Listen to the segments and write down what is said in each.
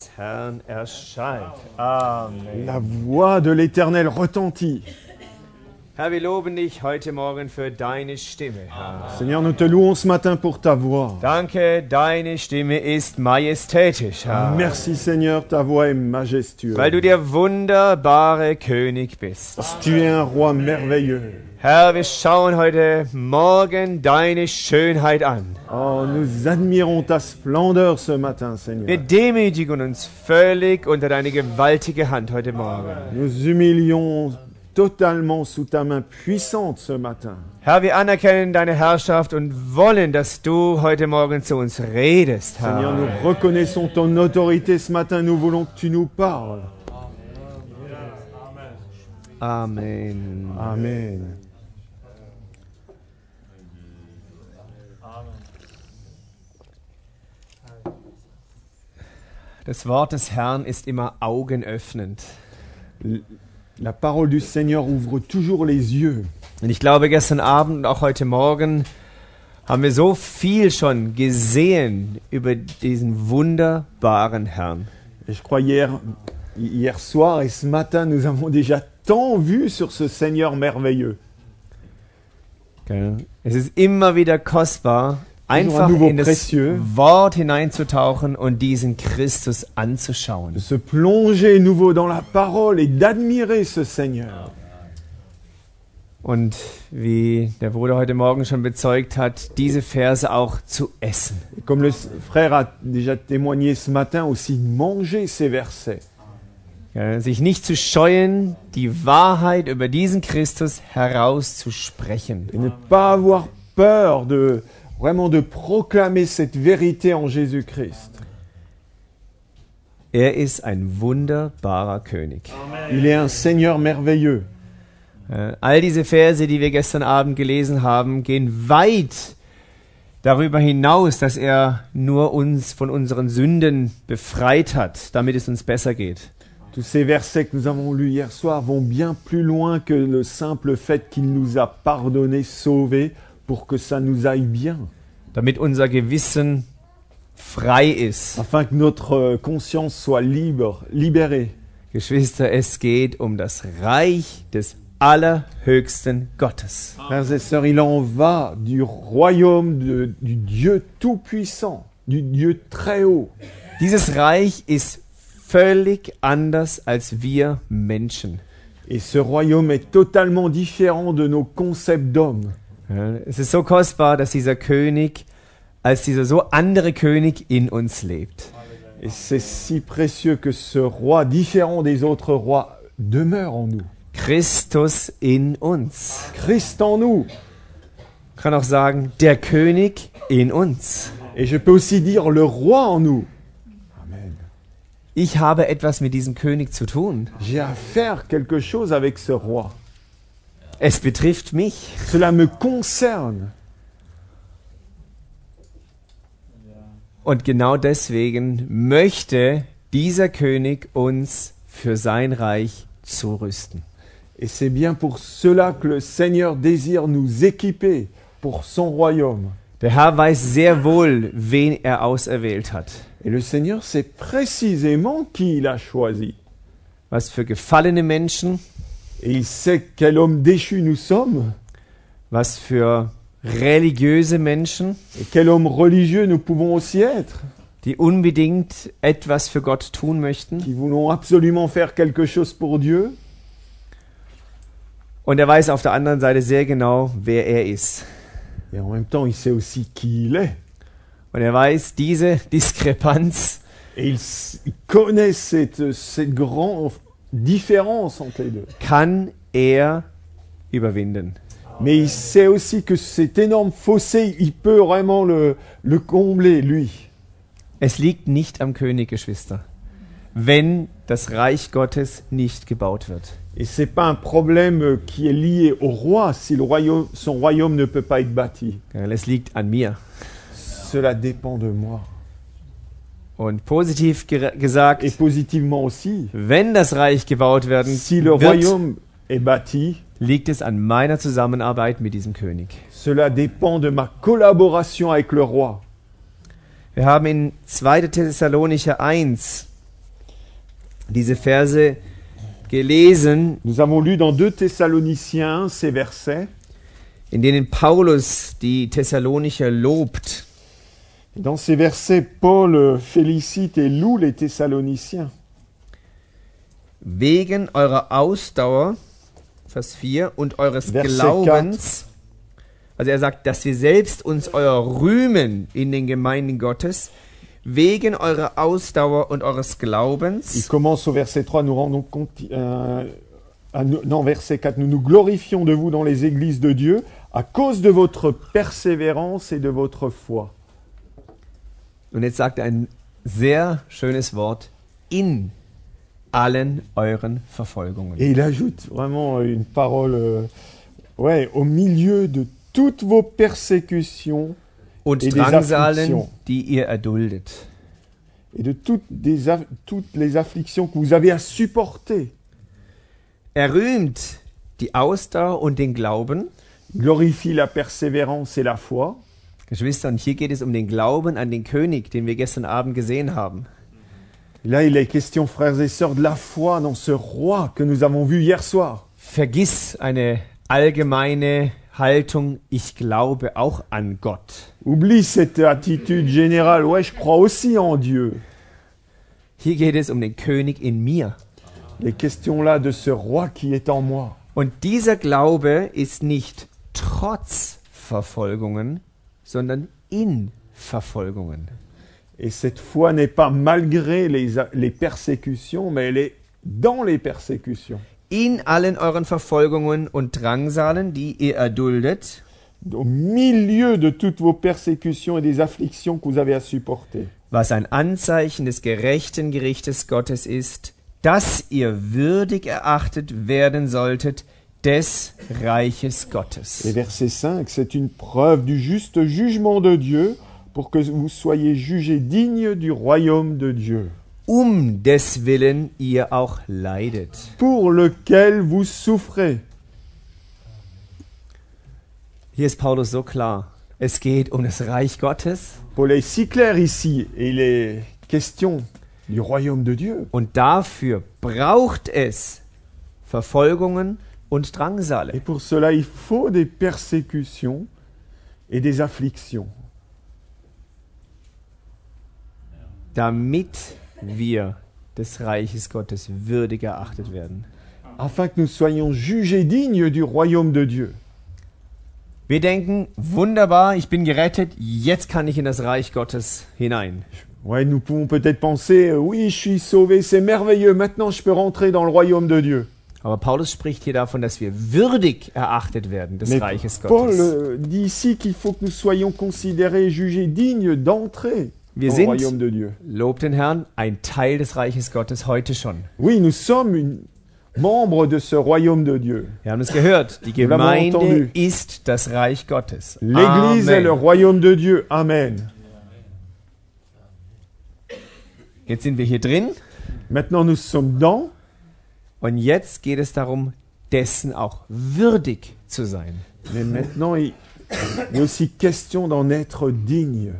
Herrn erscheint. Amen. La voix de l'Éternel retentit. Herr, wir loben dich heute Morgen für deine Stimme, Herr. Seigneur, nous te louons ce matin pour ta voix. Danke, deine Stimme ist majestätisch, Herr. Merci Seigneur, ta voix est majestueuse. Weil du der wunderbare König bist. Parce que tu es un roi merveilleux. Herr, wir schauen heute Morgen deine Schönheit an. Oh, nous admirons ta splendeur ce matin, Wir Seigneur. demütigen uns völlig unter deine gewaltige Hand heute Morgen. Nous humilions totalement sous ta main puissante ce matin. Herr, wir anerkennen deine Herrschaft und wollen, dass du heute Morgen zu uns redest, Seigneur, nous Herr. reconnaissons ton autorité ce matin. Nous voulons que tu nous parles. Amen. Amen. Das Wort des Herrn ist immer augenöffnend. La parole du Seigneur ouvre toujours les yeux. Und ich glaube, gestern Abend und auch heute Morgen haben wir so viel schon gesehen über diesen wunderbaren Herrn. Et je crois hier soir et ce matin, nous avons déjà tant vu sur ce Seigneur merveilleux. Gell? Es ist immer wieder kostbar, einfach nouveau in das précieux. Wort hineinzutauchen und diesen Christus anzuschauen. De se plonger nouveau dans la parole et d'admirer ce Seigneur. Und wie der Bruder heute Morgen schon bezeugt hat, diese Verse auch zu essen. Et comme le frère a déjà témoigné ce matin, aussi manger ces versets. Ja, sich nicht zu scheuen, die Wahrheit über diesen Christus herauszusprechen. Et ne pas avoir peur vraiment de proclamer cette vérité en Jésus-Christ. Er ist ein wunderbarer König. Il est un Seigneur merveilleux. All diese Verse, die wir gestern Abend gelesen haben, gehen weit darüber hinaus, dass er nur uns von unseren Sünden befreit hat, damit es uns besser geht. Tous ces versets que nous avons lus hier soir vont bien plus loin que le simple fait qu'il nous a pardonné, sauvé, pour que ça nous aille bien. Damit unser Gewissen frei ist. Afin que notre conscience soit libérée. Geschwister, es geht um das Reich des allerhöchsten Gottes. Frères et sœurs, il en va du royaume du Dieu tout-puissant, du Dieu très haut. Dieses Reich ist völlig anders als wir Menschen. Et ce royaume est totalement différent de nos concepts d'hommes. Ja, es ist so kostbar, dass dieser König als dieser so andere König in uns lebt. Et c'est si précieux que ce roi, différent des autres rois, demeure en nous. Christus in uns. Christ en nous. Ich kann auch sagen, der König in uns. Et je peux aussi dire le roi en nous. Amen. Ich habe etwas mit diesem König zu tun. J'ai à faire quelque chose avec ce roi. Es betrifft mich. Cela me concerne. Und genau deswegen möchte dieser König uns für sein Reich zurüsten. Et c'est bien pour cela que le Seigneur désire nous équiper pour son royaume. Der Herr weiß sehr wohl, wen er auserwählt hat. Et le Seigneur sait précisément qui il a choisi. Was für gefallene Menschen, Et il sait quel homme déchu nous sommes. was für religiöse Menschen, Et quel homme religieux nous pouvons aussi être. die unbedingt etwas für Gott tun möchten. Qui voulons absolument faire quelque chose pour Dieu. Und er weiß auf der anderen Seite sehr genau, wer er ist. Et en même temps, il sait aussi qui il est. Und er weiß, diese Diskrepanz Et il connaît cette grande différence entre les deux. kann er überwinden. Mais il sait aussi que cet énorme fossé, il peut vraiment le combler, lui. Es liegt nicht am König, Geschwister, wenn das Reich Gottes nicht gebaut wird. Et c'est pas un problème qui est lié au roi si son royaume ne peut pas être bâti. Es liegt an mir. Cela dépend de moi. Und positiv gesagt, Et positivement aussi, wenn das Reich gebaut werden si le wird, royaume est bâti, liegt es an meiner Zusammenarbeit mit diesem König. cela dépend de ma collaboration avec le roi. Wir haben in 2. Thessalonicher 1 diese Verse gelesen, Nous avons lu dans 2 Thessaloniciens 1 ces versets. in denen Paulus die Thessalonicher lobt. Dans ces versets, Paul félicite et loue les Thessaloniciens. Wegen eurer Ausdauer, Vers 4, und eures Verse Glaubens, also er sagt, dass wir selbst uns euer rühmen in den Gemeinden Gottes, wegen eurer Ausdauer und eures Il Glaubens, commence au verset 3, nous rendons compte, verset 4, nous nous glorifions de vous dans les églises de Dieu à cause de votre persévérance et de votre foi. und jetzt sagt er ein sehr schönes Wort, in allen euren Verfolgungen. Et il ajoute vraiment une parole, au milieu de toutes vos persécutions Und et des Drangsalen, afflictions. die ihr erduldet. Et de toutes les afflictions que vous avez à supporter. Rühmt die Ausdauer und den Glauben. Glorifie la persévérance et la foi. Geschwister, und hier geht es um den Glauben an den König, den wir gestern Abend gesehen haben. Là, il est question, frères et sœurs, de la foi dans ce roi que nous avons vu hier soir. Vergiss eine allgemeine Haltung, ich glaube auch an Gott. Oublie cette attitude générale, ouais, je crois aussi en Dieu. Hier geht es um den König in mir. Les questions là de ce roi qui est en moi. Und dieser Glaube ist nicht trotz Verfolgungen, sondern in Verfolgungen. Et cette foi n'est pas malgré les persécutions, mais elle est dans les persécutions. In allen euren Verfolgungen und Drangsalen, die ihr erduldet, Au milieu de toutes vos persécutions et des afflictions que vous avez à supporter. was ein Anzeichen des gerechten Gerichtes Gottes ist, dass ihr würdig erachtet werden solltet des Reiches Gottes. Et verset 5, c'est une preuve du juste jugement de Dieu pour que vous soyez jugés dignes du royaume de Dieu, Des Willen ihr auch leidet. pour lequel vous souffrez. Hier ist Paulus so klar. Es geht um das Reich Gottes Paul est si clair ici, et il est question du royaume de Dieu. und dafür braucht es Verfolgungen und Et Drangsale. pour cela, il faut des persécutions et des afflictions, Damit wir des Reiches Gottes würdig erachtet werden. afin que nous soyons jugés dignes du royaume de Dieu. Wir denken, wunderbar, ich bin gerettet, jetzt kann ich in das Reich Gottes hinein. Ouais, nous pouvons peut-être penser, oui, je suis sauvé, c'est merveilleux, maintenant je peux rentrer dans le royaume de Dieu. Aber Paulus spricht hier davon, dass wir würdig erachtet werden des Mais Reiches Paul Gottes. dit ici qu'il faut que nous soyons considérés et jugés dignes d'entrer Wir au sind, royaume de Dieu. lobt den Herrn, ein Teil des Reiches Gottes heute schon. Oui, nous sommes membres de ce royaume de Dieu. Wir haben es gehört, die Nous l'avons Gemeinde entendu. ist das Reich Gottes. L'Église est le Amen. royaume de Dieu. Amen. Jetzt sind wir hier drin Maintenant, nous sommes dans. und jetzt geht es darum, dessen auch würdig zu sein. Mais maintenant, il est aussi question d'en être digne.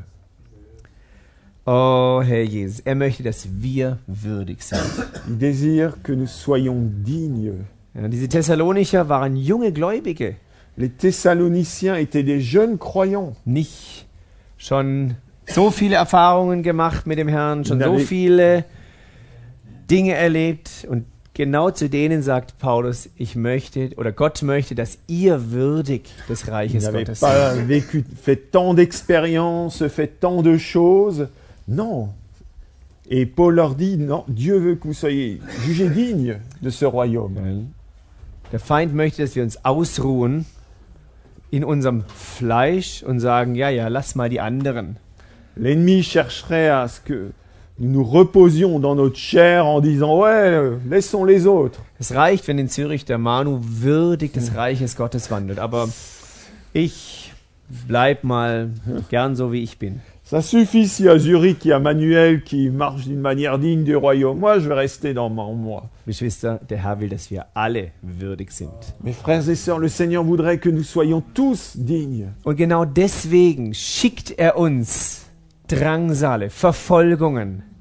Oh Herr Jesus, er möchte, dass wir würdig sind. Il désire que nous soyons dignes. Ja, diese Thessalonicher waren junge Gläubige, Les Thessaloniciens étaient des jeunes croyants. nicht schon so viele Erfahrungen gemacht mit dem Herrn, schon so Nein. viele Dinge erlebt. Und genau zu denen sagt Paulus, ich möchte oder Gott möchte, dass ihr würdig des Ils Reiches n'avaient Gottes pas seid. fait tant d'expériences, fait tant de choses. Non. Et Paul leur dit, non, Dieu veut que vous soyez jugés dignes de ce royaume. Der Feind möchte, dass wir uns ausruhen in unserem Fleisch und sagen, ja, ja, lass mal die anderen. L'ennemi chercherait à ce que nous nous reposions dans notre chair en disant, ouais, laissons les autres. Es reicht, wenn in Zürich der Manu würdig des Reiches Gottes wandelt, aber ich bleib mal gern so, wie ich bin. Ça suffit si à Zurich, il y a Manuel qui marche d'une manière digne du royaume. Moi, je vais rester dans moi. Geschwister, der Herr will, dass wir alle würdig sind. Mes frères et sœurs, le Seigneur voudrait que nous soyons tous dignes. Und genau deswegen schickt er uns Drangsale, Verfolgungen,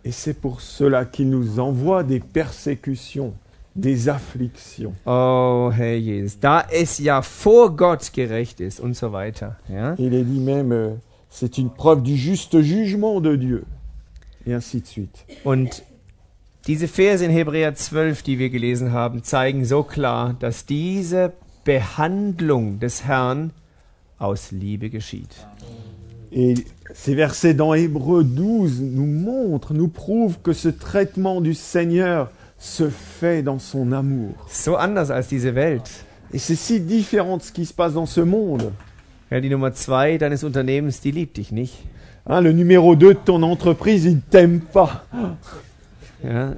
Et c'est pour cela qu'il nous envoie des persécutions, des afflictions. Oh, Herr Jesus, da es ja vor Gott gerecht ist und so weiter. Ja? Il est dit même, c'est une preuve du juste jugement de Dieu. Et ainsi de suite. Und diese Verse in Hebräer 12, die wir gelesen haben, zeigen so klar, dass diese Behandlung des Herrn aus Liebe geschieht. Et ces versets dans Hébreux 12 nous montrent, nous prouvent que ce traitement du Seigneur se fait dans son amour. So anders als diese Welt. Et c'est si différent de ce qui se passe dans ce monde. Ja, die Nummer 2 deines Unternehmens, die liebt dich nicht. Hein, le numéro 2 de ton entreprise, il ne t'aime pas. Ja.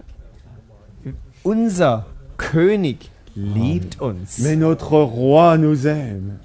Unser König liebt uns. Mais notre roi nous aime.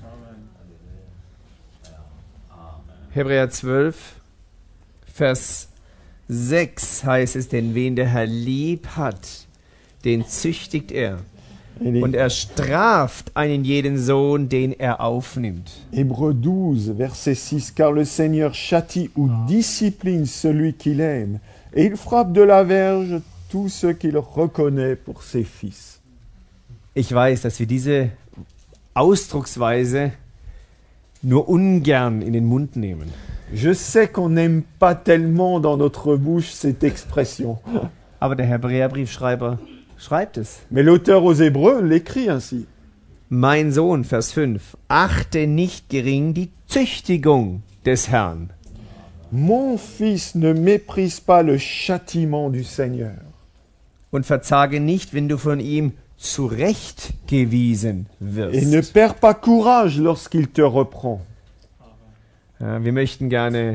Hebräer 12, Vers 6 heißt es, denn wen der Herr lieb hat, den züchtigt er. Und er straft einen jeden Sohn, den er aufnimmt. Hébreux 12, verset 6. Car le Seigneur châtie ou discipline celui qu'il aime, et il frappe de la verge tous ceux qu'il reconnaît pour ses fils. Ich weiß, dass wir diese Ausdrucksweise nur ungern in den Mund nehmen. Je sais qu'on n'aime pas tellement dans notre bouche cette expression. Aber der Hebräerbriefschreiber schreibt es. Mais l'auteur aux Hébreux l'écrit ainsi. Mein Sohn, Vers 5, achte nicht gering die Züchtigung des Herrn. Mon fils, ne méprise pas le châtiment du Seigneur. Und verzage nicht, wenn du von ihm zurechtgewiesen Et ne wirst. perds pas courage lorsqu'il te reprend. Ja, wir möchten gerne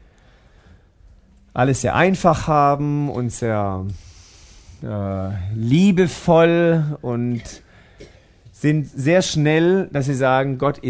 alles sehr einfach haben und sehr liebevoll und sind sehr schnell, dass sie sagen, Gott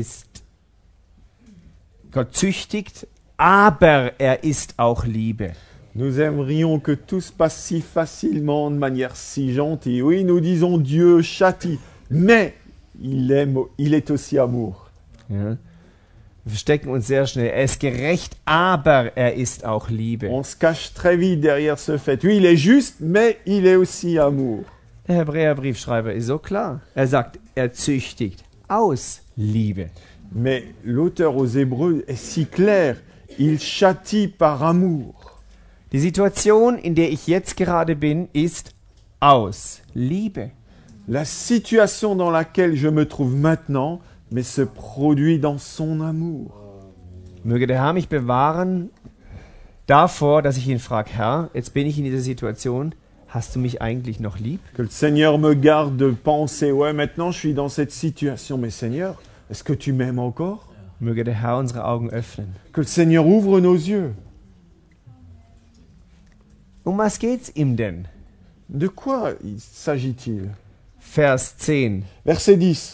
züchtigt, aber er ist auch Liebe. Nous aimerions que tout se passe si facilement, de manière si gentille. Oui, nous disons Dieu châtie, mais il est aussi amour. Ja. Wir verstecken uns sehr schnell. Er ist gerecht, aber er ist auch Liebe. On se cache très vite derrière ce fait. Oui, il est juste, mais il est aussi amour. Der Hebräerbriefschreiber ist so klar. Er sagt, er züchtigt aus Liebe. Mais l'auteur aux Hébreux est si clair. Il châtie par amour. Die Situation, in der ich jetzt gerade bin, ist aus Liebe. La situation dans laquelle je me trouve maintenant, mais se produit dans son amour. Möge der Herr mich bewahren davor, dass ich ihn frage, Herr, jetzt bin ich in dieser Situation, hast du mich eigentlich noch lieb? Que le Seigneur me garde de penser, ouais, maintenant je suis dans cette situation, mais Seigneur, est-ce que tu m'aimes encore? Möge der Herr unsere Augen öffnen. Que le Seigneur ouvre nos yeux. Um was geht's ihm denn? De quoi s'agit-il? Vers 10. Verset 10.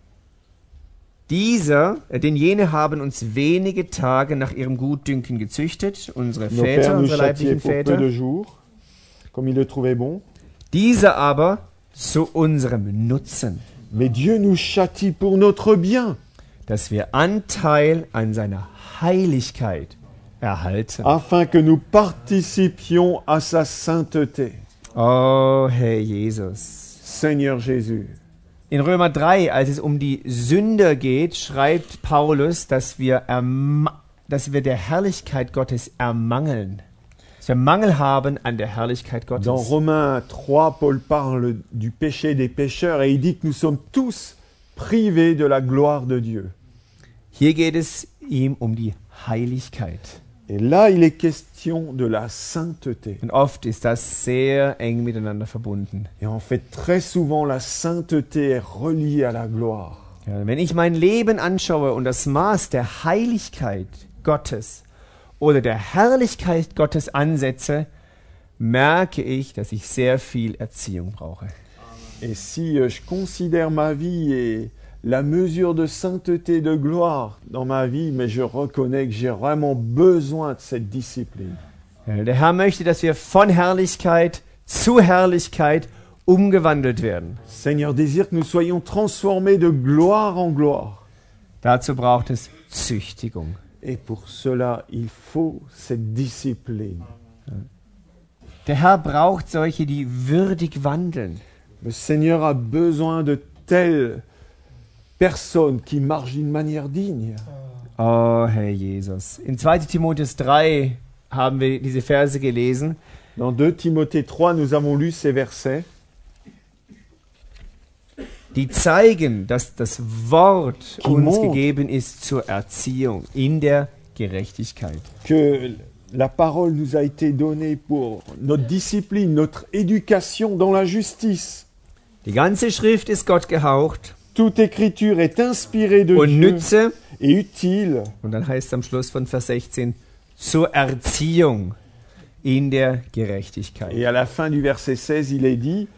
Denn jene haben uns wenige Tage nach ihrem Gutdünken gezüchtet, unsere Nos Väter, pères nous unsere châtiaient leiblichen pour peu de Väter. jours, comme ils le trouvaient bon. Dieser aber zu unserem Nutzen, Mais Dieu nous châtie pour notre bien, dass wir Anteil an seiner Heiligkeit erhalten. afin que nous participions à sa sainteté. Oh, Herr Jesus. Seigneur Jésus. In Römer 3, als es um die Sünder geht, schreibt Paulus, dass wir der Herrlichkeit Gottes ermangeln. Dass wir Mangel haben an der Herrlichkeit Dans Gottes. Romains 3, Paul parle du péché des pécheurs et il dit que nous sommes tous privés de la gloire de Dieu. Hier geht es ihm um die Heiligkeit. Et là, il est question de la sainteté. Und oft ist das sehr eng miteinander verbunden. Et en fait, très souvent, la sainteté est reliée à la gloire. Ja, wenn ich mein Leben anschaue und das Maß der Heiligkeit Gottes oder der Herrlichkeit Gottes ansetze, merke ich, dass ich sehr viel Erziehung brauche. Et si je considère ma vie et la mesure de sainteté, de gloire dans ma vie, mais je reconnais que j'ai vraiment besoin de cette discipline. Ja, der Herr möchte, dass wir von Herrlichkeit zu Herrlichkeit umgewandelt werden. Seigneur désire que nous soyons transformés de gloire en gloire. Dazu braucht es Züchtigung. Et pour cela, il faut cette discipline. Der Herr braucht solche, die würdig wandeln. Le Seigneur a besoin de telles personnes qui marchent d'une manière digne. Oh, Herr Jesus. In 2 Timotheus 3 haben wir diese Verse gelesen. Dans 2 Timothée 3, nous avons lu ces versets Die zeigen, dass das Wort Qui uns montre. gegeben ist zur Erziehung in der Gerechtigkeit. que la parole nous a été donnée pour notre discipline, notre éducation dans la justice. Die ganze Schrift ist Gott gehaucht Toute écriture est inspirée de und Dieu nütze, et utile. und dann heißt es am Schluss von Vers 16, zur Erziehung in der Gerechtigkeit. Et à la fin du verset 16, il est dit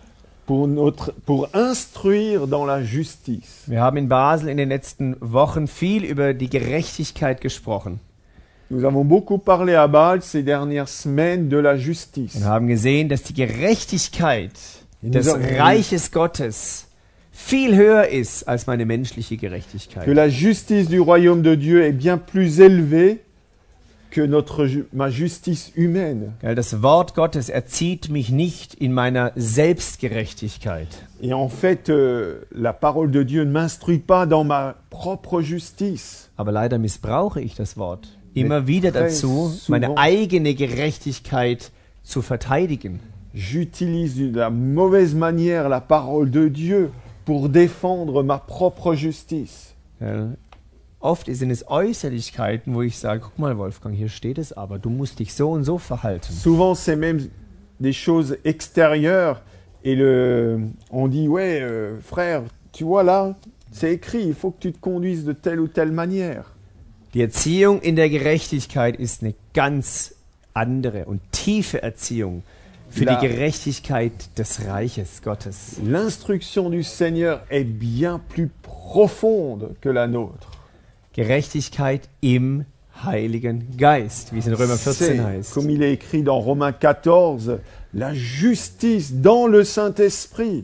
pour instruire dans la justice. Wir haben in Basel in den letzten Wochen viel über die Gerechtigkeit gesprochen Nous avons beaucoup parlé à Bâle ces dernières semaines de la justice. und haben gesehen, dass die Gerechtigkeit Et des nous avons vu Reiches Gottes viel höher ist als meine menschliche que Gerechtigkeit. la justice du royaume de Dieu est bien plus élevée que ma justice humaine. Ja, das Wort Gottes erzieht mich nicht in meiner Selbstgerechtigkeit. Et en fait, la parole de Dieu ne m'instruit pas dans ma propre justice. Aber leider missbrauche ich das Wort immer wieder très dazu, souvent. meine eigene Gerechtigkeit zu verteidigen. J'utilise de la mauvaise manière la parole de Dieu pour défendre ma propre justice. Ja, oft sind es Äußerlichkeiten, wo ich sage, guck mal Wolfgang, hier steht es aber, du musst dich so und so verhalten. Souvent, c'est même des choses extérieures. Et on dit, ouais, frère, tu vois là, c'est écrit, il faut que tu te conduises de telle ou telle manière. Die Erziehung in der Gerechtigkeit ist eine ganz andere und tiefe Erziehung für La- die Gerechtigkeit des Reiches Gottes. L'instruction du Seigneur est bien plus profonde que la nôtre. Gerechtigkeit im Heiligen Geist, wie es in Römer 14 C'est, heißt. comme il est écrit dans Romains 14, la justice dans le Saint-Esprit.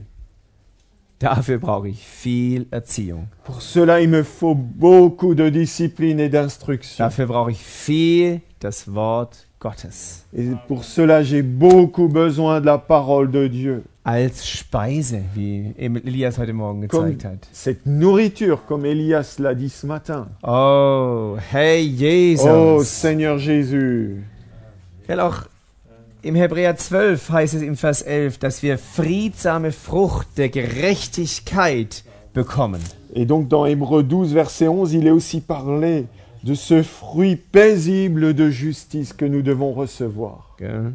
Dafür brauche ich viel Erziehung. Pour cela, il me faut beaucoup de discipline et d'instruction. Dafür brauche ich viel das Wort Gottes. Et pour cela, j'ai beaucoup besoin de la parole de Dieu. Als Speise, wie Elias heute Morgen Comme gezeigt hat. cette nourriture, comme Elias l'a dit ce matin. Oh, hey Jesus. Oh Seigneur Jésus. Ja, auch im Hebräer 12 heißt es im Vers 11, dass wir friedsame Frucht der Gerechtigkeit bekommen. Et donc dans Hébreux 12, verset 11, il est aussi parlé de ce fruit paisible de justice que nous devons recevoir. Gell?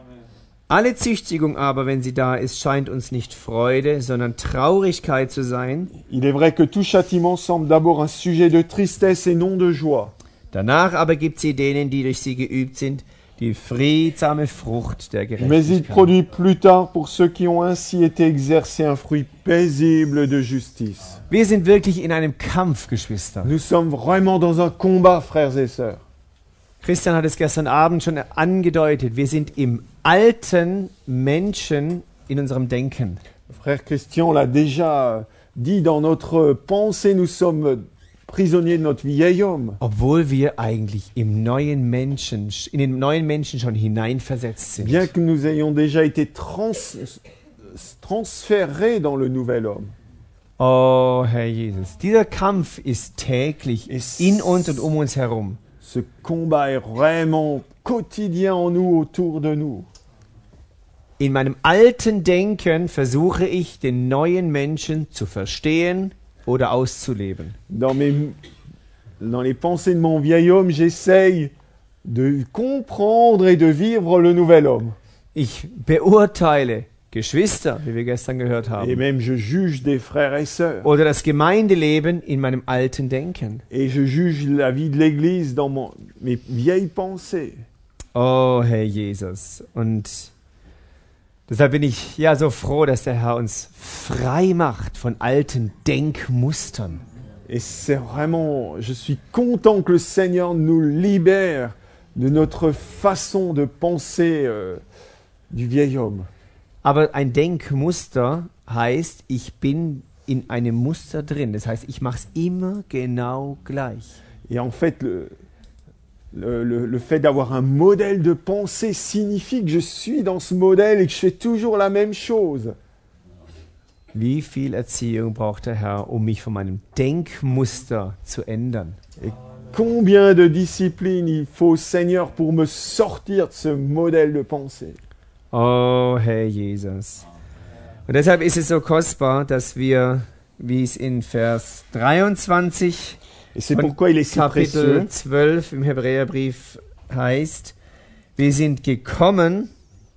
Alle Züchtigung aber, wenn sie da ist, scheint uns nicht Freude, sondern Traurigkeit zu sein. Il est vrai que tout châtiment semble d'abord un sujet de tristesse et non de joie. Danach aber gibt sie denen, die durch sie geübt sind, die friedsame Frucht der Mais il Gerechtigkeit. produit plus tard pour ceux qui ont ainsi été exercés un fruit paisible de justice. Wir sind wirklich in einem Kampf, Geschwister. Nous sommes vraiment dans un combat, frères et sœurs. Christian hat es gestern Abend schon angedeutet. Wir sind im alten Menschen in unserem Denken. Frère Christian l'a déjà dit, dans notre pensée, nous sommes prisonniers de notre vieil homme. Obwohl wir eigentlich in den neuen Menschen schon hineinversetzt sind. Bien que nous ayons déjà été transférés dans le nouvel homme. Oh, Herr Jesus. Dieser Kampf ist täglich Es- in uns und um uns herum. Ce combat est vraiment quotidien en nous, autour de nous. In meinem alten Denken versuche ich, den neuen Menschen zu verstehen oder auszuleben. Dans les pensées de mon vieil homme, j'essaye de comprendre et de vivre le nouvel homme. Ich beurteile Geschwister, wie wir gestern gehört Et haben, même je juge des frères et sœurs. oder das Gemeindeleben in meinem alten Denken. Et je juge la vie de l'Église dans mes vieilles pensées. Oh, Herr Jesus. Und deshalb bin ich ja so froh, dass der Herr uns frei macht von alten Denkmustern. Et c'est vraiment, je suis content que le Seigneur nous libère de notre façon de penser du vieil homme. Aber ein Denkmuster heißt, ich bin in einem Muster drin. Das heißt, ich mache es immer genau gleich. Et en fait, le fait d'avoir un modèle de pensée signifie que je suis dans ce modèle et que je fais toujours la même chose. Wie viel Erziehung braucht der Herr, um mich von meinem Denkmuster zu ändern? Et combien de discipline il faut, Seigneur, pour me sortir de ce modèle de pensée. Oh, Herr Jesus. Und deshalb ist es so kostbar, dass wir, wie es in Vers 23 Et c'est von pourquoi il est si précieux. Kapitel 12 im Hebräerbrief heißt, wir sind gekommen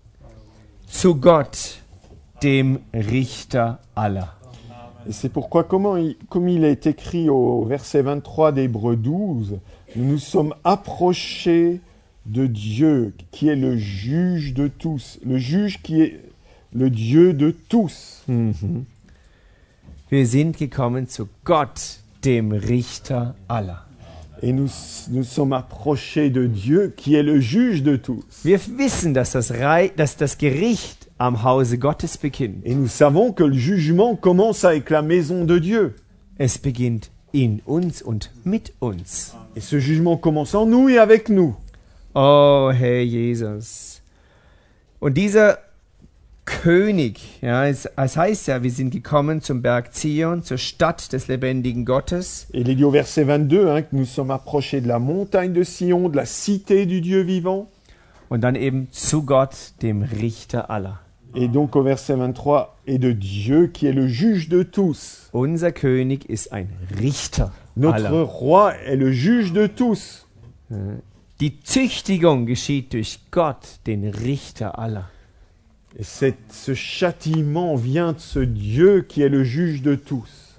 zu Gott, dem Richter aller. Et c'est pourquoi, comme il est écrit au verset 23 d'Hébreux 12, nous nous sommes approchés de Dieu, qui est le juge de tous. Le juge qui est le Dieu de tous. Mhm. Wir sind gekommen zu Gott, dem Richter aller. Et nous sommes approchés de Dieu, qui est le juge de tous. Wir wissen, dass das Gericht am Hause Gottes beginnt. Et nous savons que le jugement commence avec la maison de Dieu. Es beginnt in uns und mit uns. Et ce jugement commence en nous et avec nous. Oh, Herr Jesus. Und dieser König, ja, es heißt ja, wir sind gekommen zum Berg Zion, zur Stadt des lebendigen Gottes. Et il est dit au verset 22 que nous sommes approchés de la montagne de Sion, de la cité du Dieu vivant. Und dann eben zu Gott, dem Richter aller. Et donc au verset 23, et de Dieu qui est le juge de tous. Unser König ist ein Richter Notre aller. roi est le juge de tous. Die Züchtigung geschieht durch Gott, den Richter aller. Et ce châtiment vient de ce Dieu qui est le juge de tous.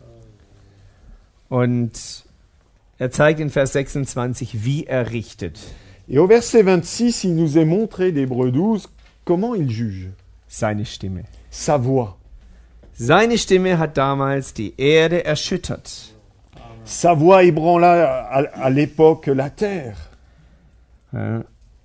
Und er zeigt in Vers 26, wie er richtet. Et au verset 26, il nous est montré d'Hébreux 12 comment il juge. Seine Stimme. Sa voix. Seine Stimme hat damals die Erde erschüttert. Sa voix ébranla à l'époque la terre. Ja.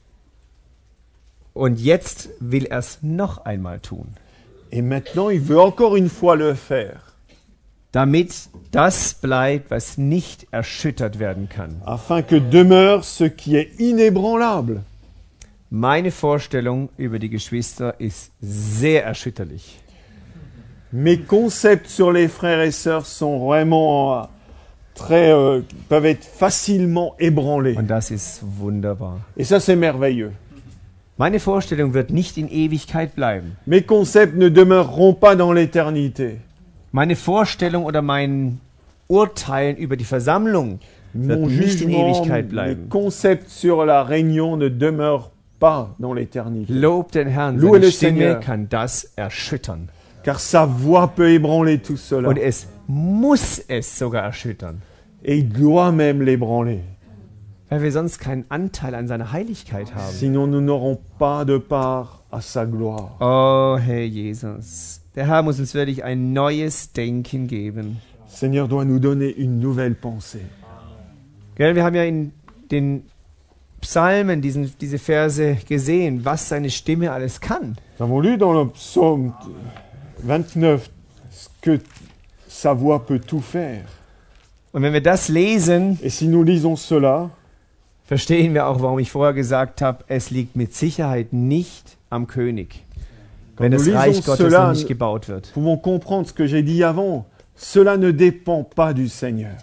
Und jetzt will er es noch einmal tun. Et maintenant, il veut encore une fois le faire. Damit das bleibt, was nicht erschüttert werden kann. Afin que demeure ce qui est inébranlable. Meine Vorstellung über die Geschwister ist sehr erschütterlich. Mes concepts sur les frères et sœurs sont vraiment peuvent être facilement ébranlés. Und das ist wunderbar. Et ça, c'est merveilleux. Meine Vorstellung wird nicht in Ewigkeit bleiben. Mes concepts ne demeureront pas dans l'éternité. Meine Vorstellung oder mein Urteilen über die Versammlung wird Mon nicht in jugement, Ewigkeit mes bleiben. concepts sur la réunion ne demeurent pas dans l'éternité. Lob den Herrn, Louez seine le Stimme Seigneur. kann das erschüttern. Car sa voix peut ébranler tout cela. Und es muss es sogar erschüttern, Et il doit même l'ébranler. weil wir sonst keinen Anteil an seiner Heiligkeit haben. Sinon, nous n'aurons pas de part à sa gloire. Oh, Herr Jesus, der Herr muss uns wirklich ein neues Denken geben. Seigneur doit nous donner une nouvelle pensée. Gell, wir haben ja in den Psalmen diese Verse gesehen, was seine Stimme alles kann. Nous avons lu dans le psaume 29 ce que sa voix peut tout faire. Und wenn wir das lesen, Et si nous lisons cela, verstehen wir auch, warum ich vorher gesagt habe, es liegt mit Sicherheit nicht am König, wenn nous das Reich lisons Gottes cela, noch nicht gebaut wird. nous pouvons comprendre ce que j'ai dit avant. Cela ne dépend pas du Seigneur.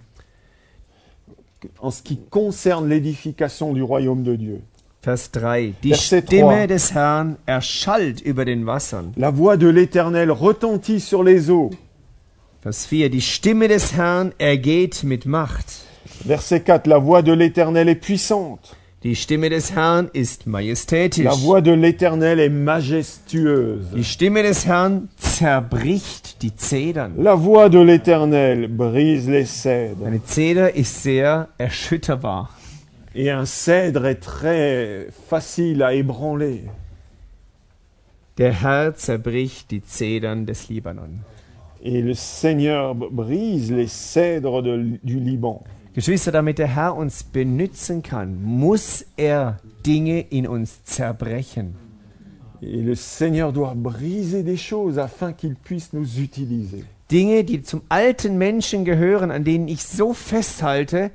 En ce qui concerne l'édification du royaume de Dieu. Vers 3. Die Verset 3. Stimme des Herrn erschallt über den Wassern. La voix de l'Éternel retentit sur les eaux. Vers 4. Die Stimme des Herrn ergeht mit Macht. Verset 4. La voix de l'Éternel est puissante. Die Stimme des Herrn ist majestätisch. La voix de l'Éternel est majestueuse. Die Stimme des Herrn zerbricht die Zedern. La voix de l'Éternel brise les cèdres. Eine Zeder ist sehr erschütterbar. Et un cèdre est très facile à ébranler. Der Herr zerbricht die Zedern des Libanon. Et le Seigneur brise les cèdres du Liban. Geschwister, damit der Herr uns benützen kann, muss er Dinge in uns zerbrechen. Et le Seigneur doit briser des choses afin qu'il puisse nous utiliser. Dinge, die zum alten Menschen gehören, an denen ich so festhalte,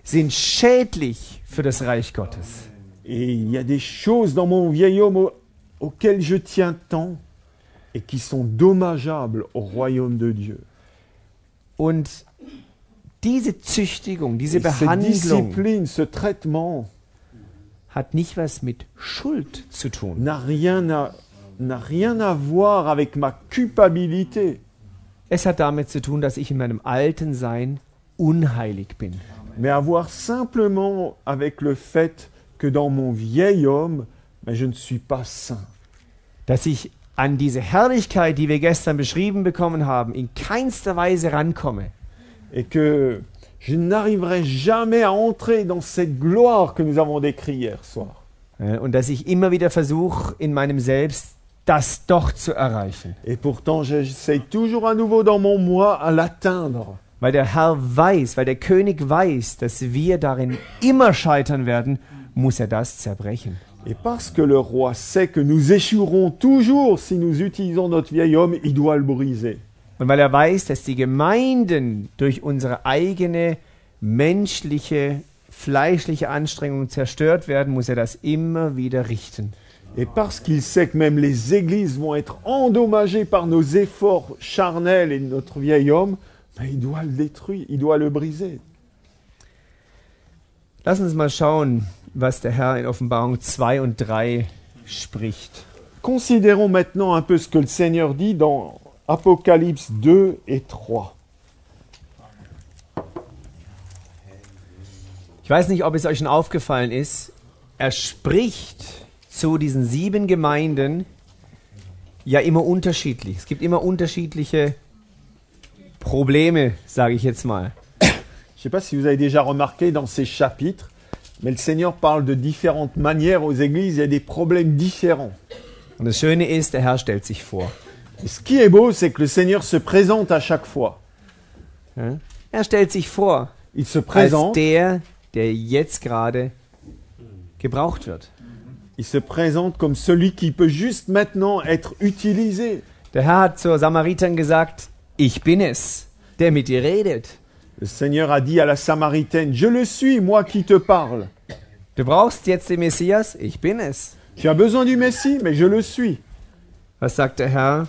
sind schädlich für das Reich Gottes. Et il y a des choses dans mon vieil homme auxquelles je tiens tant et qui sont dommageables au royaume de Dieu. Und diese Züchtigung, diese Et cette Behandlung discipline, ce traitement hat nicht was mit Schuld zu tun. n'a rien à voir avec ma culpabilité, Es hat damit zu tun, dass ich in meinem alten Sein unheilig bin. mais à voir simplement avec le fait que dans mon vieil homme, je ne suis pas saint. Dass ich an diese Herrlichkeit, die wir gestern beschrieben bekommen haben, in keinster Weise rankomme. Et que je n'arriverai jamais à entrer dans cette gloire que nous avons décrite hier soir. Und dass ich immer wieder versuche, in meinem Selbst das doch zu erreichen. Et pourtant, j'essaie toujours à nouveau dans mon moi à l'atteindre. Weil der Herr weiß, weil der König weiß, dass wir darin immer scheitern werden, muss er das zerbrechen. Et parce que le roi sait que nous échouerons toujours si nous utilisons notre vieil homme, il doit le briser. Und weil er weiß, dass die Gemeinden durch unsere eigene menschliche, fleischliche Anstrengung zerstört werden, muss er das immer wieder richten. Et parce qu'il sait que même les églises vont être endommagées par nos efforts charnels et notre vieil homme, il doit le détruire, il doit le briser. Lass uns mal schauen, was der Herr in Offenbarung 2 und 3 spricht. Considérons maintenant un peu ce que le Seigneur dit dans Apocalypse 2 et 3. Ich weiß nicht, ob es euch schon aufgefallen ist, er spricht zu diesen 7 Gemeinden ja immer unterschiedlich. Es gibt immer unterschiedliche Probleme, sage ich jetzt mal. Je ne sais pas si vous avez déjà remarqué dans ces chapitres, mais le Seigneur parle de différentes manières aux églises, il y a des problèmes différents. Und das Schöne ist, der Herr stellt sich vor. Et ce qui est beau, c'est que le Seigneur se présente à chaque fois. Ja? Er stellt sich vor Il se als présente, der jetzt gerade gebraucht wird. il se présente comme celui qui peut juste maintenant être utilisé. Der Herr hat zur Samariterin gesagt, ich bin es, der mit dir redet. Le Seigneur a dit à la Samaritaine, je le suis, moi qui te parle. Du brauchst jetzt den Messias, ich bin es. Tu as besoin du Messie, mais je le suis. Was sagt der Herr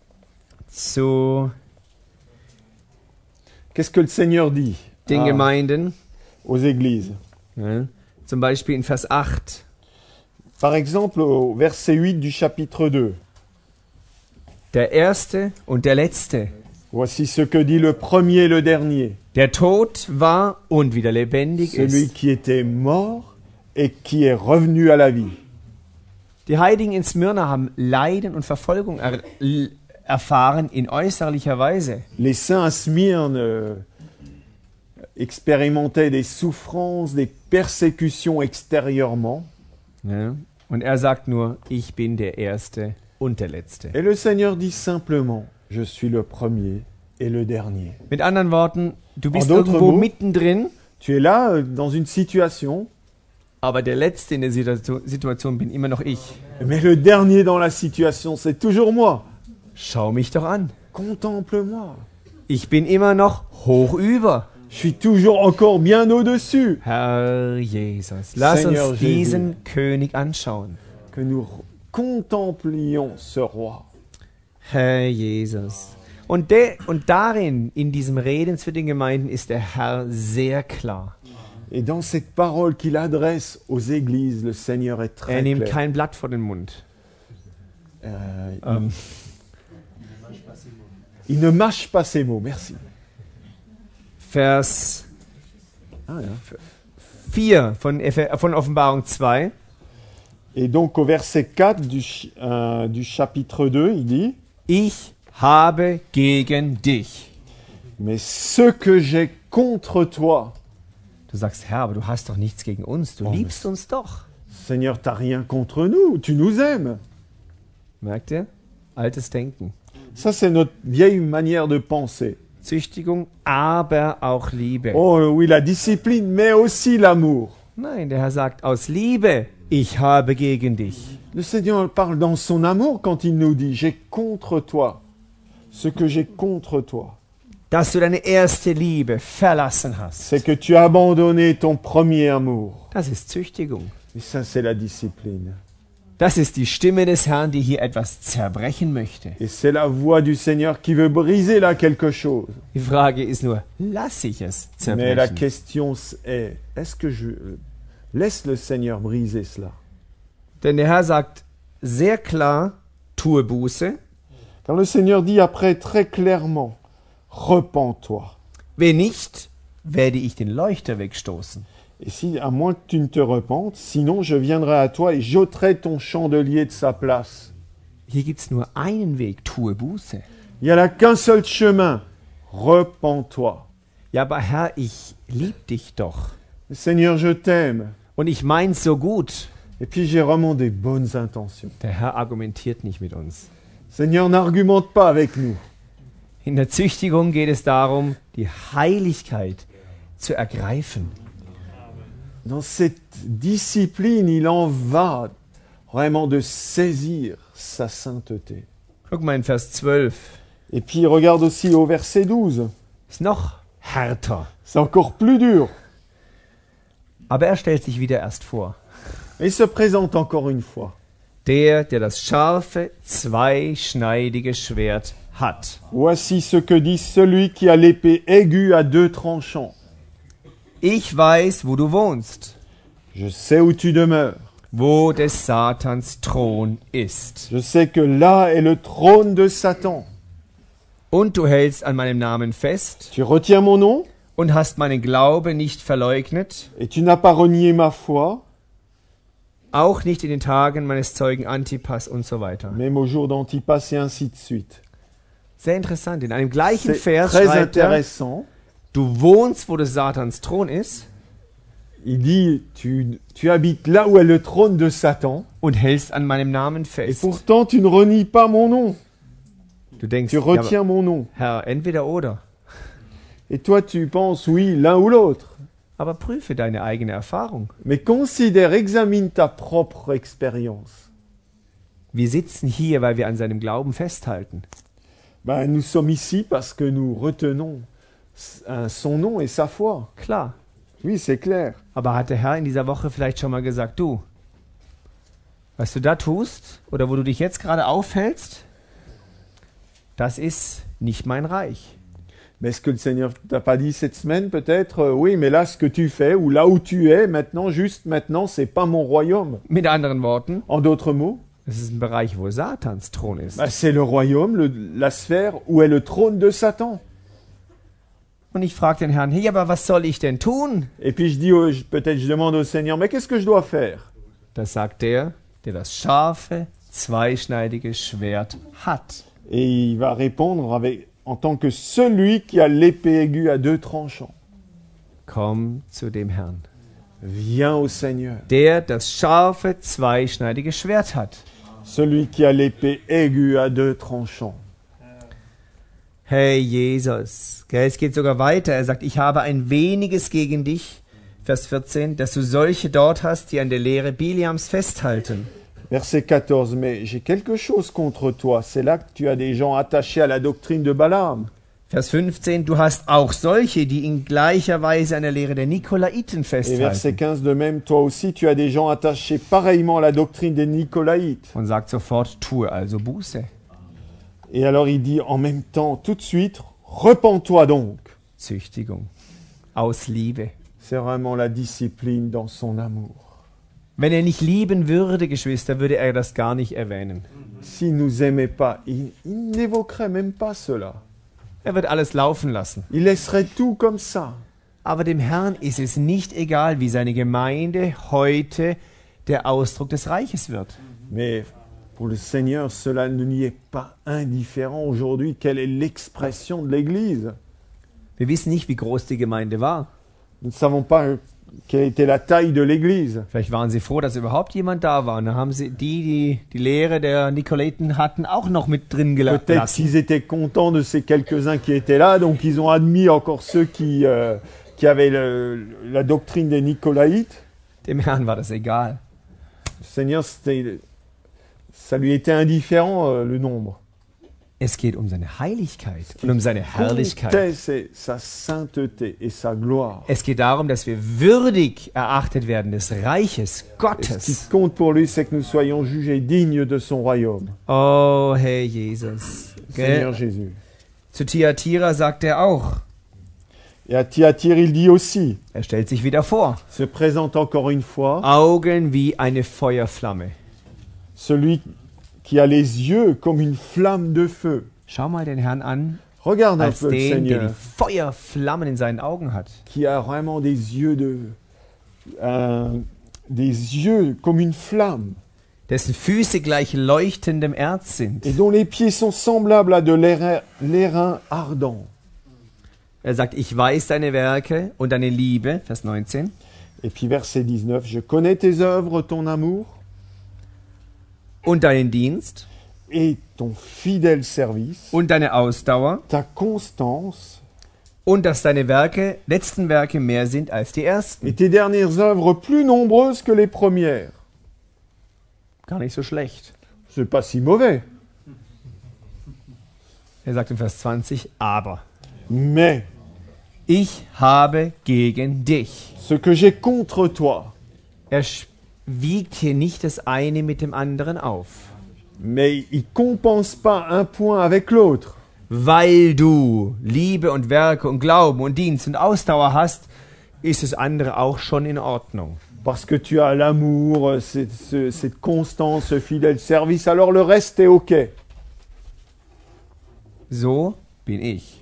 zu Qu'est-ce que le Seigneur dit den Gemeinden? aux églises? Ja, zum Beispiel in Vers 8. Par exemple, au verset 8 du chapitre 2. Der Erste und der Letzte, Voici ce que dit le premier et le dernier. der tot war und wieder lebendig Celui ist. qui était mort et qui est revenu à la vie. Die Heiligen in Smyrna haben Leiden und Verfolgung erfahren in äußerlicher Weise. Les saints à Smyrne expérimentaient des souffrances, des persécutions extérieurement. Ja, und er sagt nur, ich bin der Erste und der Letzte. Et le Seigneur dit simplement, je suis le premier et le dernier. Mit anderen Worten, du bist En d'autres irgendwo mots, mittendrin, Tu es là dans une situation, aber der Letzte in der Situation bin immer noch ich. mais le dernier dans la situation, c'est toujours moi. Schau mich doch an. Contemple-moi. Ich bin immer noch hoch über. Je suis toujours encore bien au-dessus. Herr Jesus, lass Seigneur uns Jésus. diesen König anschauen. Que nous contemplions ce roi. Herr Jesus. Und darin, in diesem Reden zu den Gemeinden, ist der Herr sehr klar. Et dans cette parole qu'il adresse aux églises, le Seigneur est très Nimmt clair. kein Blatt vor den Mund. Il ne mâche pas ses mots, merci. Vers Ah, ja. 4 von Offenbarung 2. Et donc au verset 4 du chapitre 2, il dit, Ich habe gegen dich. mais ce que j'ai contre toi, Du sagst, Herr, aber du hast doch nichts gegen uns. Du Oh, liebst uns doch. Seigneur, t'as rien contre nous, tu nous aimes. Merkt ihr? Altes Denken. Ça, c'est notre vieille manière de penser. Züchtigung, aber auch Liebe. Oh oui, la discipline, mais aussi l'amour. Nein, der Herr sagt, aus Liebe, ich habe gegen dich. Le Seigneur parle dans son amour quand il nous dit, j'ai contre toi ce que j'ai contre toi. dass du deine erste Liebe verlassen hast. C'est que tu as abandonné ton premier amour. Das ist Züchtigung. Et ça, c'est la discipline. Das ist die Stimme des Herrn, die hier etwas zerbrechen möchte. Et c'est la voix du Seigneur qui veut briser là quelque chose. Die Frage ist nur, lass ich es Mais la zerbrechen? question est, est-ce que je laisse le Seigneur briser cela? Denn der Herr sagt sehr klar, tue Buße. Car le Seigneur dit après très clairement, repens-toi. Wenn nicht, werde ich den Leuchter wegstoßen. Et si, à moins que tu ne te repentes, sinon je viendrai à toi et j'ôterai ton chandelier de sa place. Hier gibt es nur einen Weg, tue Buße. Il n'y a là qu'un seul chemin, repens-toi. Ja, aber Herr, ich liebe dich doch. Seigneur, je t'aime. Und ich mein's so gut. Et puis j'ai vraiment des bonnes intentions. Der Herr argumentiert nicht mit uns. Seigneur, n'argumente pas avec nous. In der Züchtigung geht es darum, die Heiligkeit zu ergreifen. Dans cette discipline, il en va vraiment de saisir sa sainteté. Guck mal in Vers 12. Et puis regarde aussi au verset 12. Ist noch härter. C'est encore plus dur. Aber er stellt sich wieder erst vor. Et il se présente encore une fois. Der das scharfe, zweischneidige Schwert hat. Voici ce que dit celui qui a l'épée aiguë à deux tranchants. Ich weiß, wo du wohnst, Je sais où tu demeures. wo des Satans Thron ist. Je sais que là est le trône de Satan. Und du hältst an meinem Namen fest Tu retiens mon nom und hast meinen Glaube nicht verleugnet, et tu n'as pas renié ma foi, auch nicht in den Tagen meines Zeugen Antipas und so weiter. même au jour d'Antipas et ainsi de suite. Sehr interessant. In einem gleichen C'est Vers très schreibt er, intéressant. du wohnst, wo des Satans Thron ist Il dit, tu habites là où est le trône de Satan, und hältst an meinem Namen et fest. pourtant tu ne renies pas mon nom. Du denkst, Tu ja, aber retiens mon nom. Herr, entweder oder. Et toi, tu penses, oui, l'un ou l'autre. Aber prüfe deine eigene Erfahrung. Mais considère, examine ta propre expérience. Wir sitzen hier, weil wir an seinem Glauben festhalten. Ben, nous sommes ici parce que nous retenons son nom et sa foi. Klar. Oui, c'est clair. Aber hat der Herr in dieser Woche vielleicht schon mal gesagt, du, was du da tust oder wo du dich jetzt gerade aufhältst, das ist nicht mein Reich. Mais est-ce que le Seigneur t'a pas dit cette semaine peut-être, oui, mais là, ce que tu fais, ou là où tu es, maintenant, juste maintenant, c'est pas mon royaume. Mit anderen Worten, En d'autres mots, es ist ein Bereich, wo Satans Thron ist. ben, c'est le royaume, la sphère où est le trône de Satan. Und ich frage den Herrn, hey, aber was soll ich denn tun? Et puis je dis, peut-être je demande au Seigneur, mais qu'est-ce que je dois faire? Da sagt der das scharfe, zweischneidige Schwert hat. Et il va répondre en tant que celui qui a l'épée aiguë à deux tranchants. Komm zu dem Herrn, Viens au Seigneur. das scharfe, zweischneidige Schwert hat. Celui qui a l'épée aiguë à deux tranchants. Hey Jesus, es geht sogar weiter. Er sagt, ich habe ein weniges gegen dich, Vers 14, dass du solche dort hast, die an der Lehre Biliams festhalten. Verset 14, mais j'ai quelque chose contre toi. C'est là que tu as des gens attachés à la doctrine de Balaam. Vers 15, du hast auch solche, die in gleicher Weise an der Lehre der Nikolaiten Et verset festhalten. 15 de même, toi aussi tu as des gens attachés pareillement à la doctrine des Nicolaïtes. Und sagt sofort, tue also Buße. Et alors il dit en même temps, tout de suite, repens-toi donc. Züchtigung. Aus Liebe. C'est vraiment la discipline dans son amour. Wenn er nicht lieben würde, Geschwister, würde er das gar nicht erwähnen. S'il ne nous aimait pas, il n'évoquerait même pas cela. Er wird alles laufen lassen. Il laisserait tout comme ça. Aber dem Herrn ist es nicht egal, wie seine Gemeinde heute der Ausdruck des Reiches wird. Mais pour le Seigneur, cela ne lui est pas indifférent aujourd'hui. Quelle est l'expression de l'Église? Wir wissen nicht, wie groß die Gemeinde war. Nous ne savons pas quelle était la taille de l'Église. Vielleicht waren sie froh, dass überhaupt jemand da war. Und dann haben sie die Lehre der Nikolaiten hatten, auch noch mit drin Peut-être gelassen. qu'ils étaient contents de ces quelques-uns qui étaient là, donc ils ont admis encore ceux qui avaient la doctrine des Nicolaïtes. Dem Herrn war das egal. Le Seigneur, ça lui était indifférent le nombre. Es geht um seine Heiligkeit und um seine Herrlichkeit. Comptait, c'est sa sainteté et sa gloire. Es geht darum, dass wir würdig erachtet werden des Reiches Et ce qui Gottes. compte pour lui, c'est que nous soyons jugés dignes de son royaume. Oh, Herr Jesus. Seigneur Gell? Jésus. Zu Thyatira sagt er auch. Et à Thyatire, il dit aussi, Er stellt sich wieder vor. se présente encore une fois, Augen wie eine Feuerflamme. celui qui a les yeux comme une flamme de feu. Schau mal den Herrn an, Regarde un als peu le den, der Seigneur, die Feuerflammen in seinen Augen hat. qui a vraiment des yeux comme une flamme, Dessen Füße gleich leuchtendem Erz sind. et dont les pieds sont semblables à de l'airain ardent. Er sagt, ich weiß deine Werke und deine Liebe, Vers 19. Et puis verset 19, je connais tes œuvres, ton amour Und deinen Dienst et ton fidèle service, und deine Ausdauer ta constance und dass deine Werke, letzten Werke mehr sind als die ersten. et tes dernières œuvres plus nombreuses que les premières. Gar nicht so schlecht. C'est pas si mauvais. Er sagt in Vers 20, aber Mais ich habe gegen dich. ce que j'ai contre toi, Er wiegt hier nicht das eine mit dem anderen auf. mais il compense pas un point avec l'autre. Weil du Liebe und Werke und Glauben und Dienst und Ausdauer hast, ist das andere auch schon in Ordnung. Parce que tu as l'amour, cette constance, ce fidèle service, alors le reste est OK. So bin ich.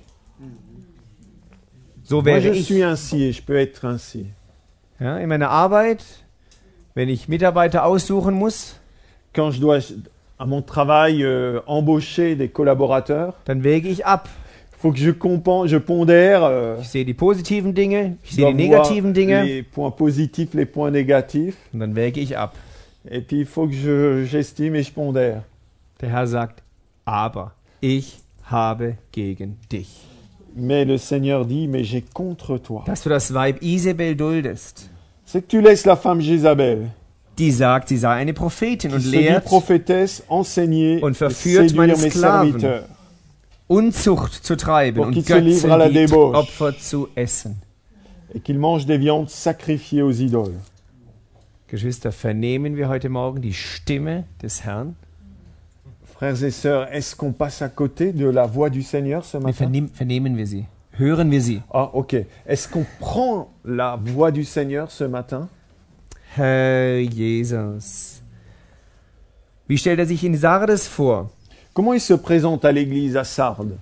So Moi, wäre je ich. suis ainsi et je peux être ainsi. Ja, in meiner Arbeit, wenn ich Mitarbeiter aussuchen muss, Quand je dois, à mon travail, embaucher des collaborateurs, dann wäge ich ab. il faut que je pondère, Ich sehe die positiven Dinge, ich je sehe dois die voir negativen Dinge les points positifs, les points négatifs, und dann wäge ich ab. et puis il faut que j'estime et je pondère. Der Herr sagt, aber ich habe gegen dich. Mais le Seigneur dit, mais j'ai contre toi. Dass du das Weib Isabel duldest, C'est que tu laisses la femme Jézabel, die sagt, sie sei eine Prophetin qui und se dit lehrt, prophétesse, enseigner und et verführt séduire meine mes Sklaven. serviteurs. Unzucht zu treiben Pour und qu'il se livre à la débauche. Götzenopfer zu essen. Et qu'ils mangent des viandes sacrifiées aux idoles. Geschwister, vernehmen wir heute Morgen die Stimme des Herrn? Frères et sœurs, est-ce qu'on passe à côté de la voix du Seigneur ce matin? Vernehmen wir sie. Hören wir sie. Ah, ok. Est-ce qu'on prend la voix du Seigneur ce matin? Herr Jesus. Wie stellt er sich in Sardes vor? Comment il se présente à l'église à Sardes?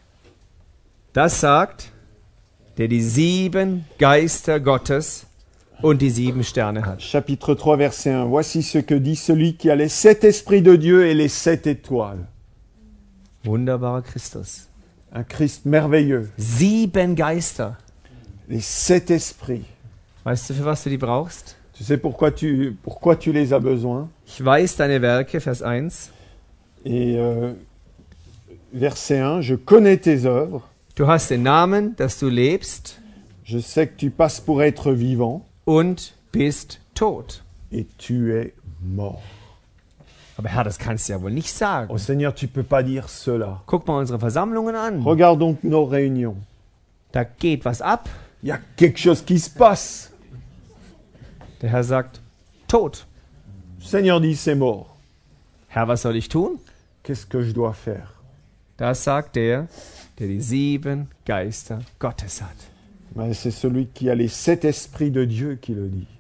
Das sagt, der die 7 Geister Gottes und die 7 Sterne hat. Chapitre 3, verset 1. Voici ce que dit celui qui a les 7 esprits de Dieu et les 7 étoiles. Wunderbarer Christus. Un Christ merveilleux. 7 Geister. Les 7 esprits. Weißt du, für was du die brauchst? Tu sais pourquoi tu les as besoin? Ich weiß deine Werke, Vers 1. Et verset 1, je connais tes œuvres. Du hast den Namen, dass du lebst Je sais que tu passes pour être vivant und bist tot. et tu es mort. Aber Herr, das kannst du ja wohl nicht sagen. Oh Seigneur, tu peux pas dire cela. Guck mal unsere Versammlungen an. Regarde donc nos réunions. Da geht was ab. Il y a quelque chose qui se passe. Der Herr sagt, tot. Le Seigneur dit c'est mort. Herr, was soll ich tun? Qu'est-ce que je dois faire? Das sagt der die 7 Geister Gottes hat. Ben, c'est celui qui a les 7 esprits de Dieu qui le dit.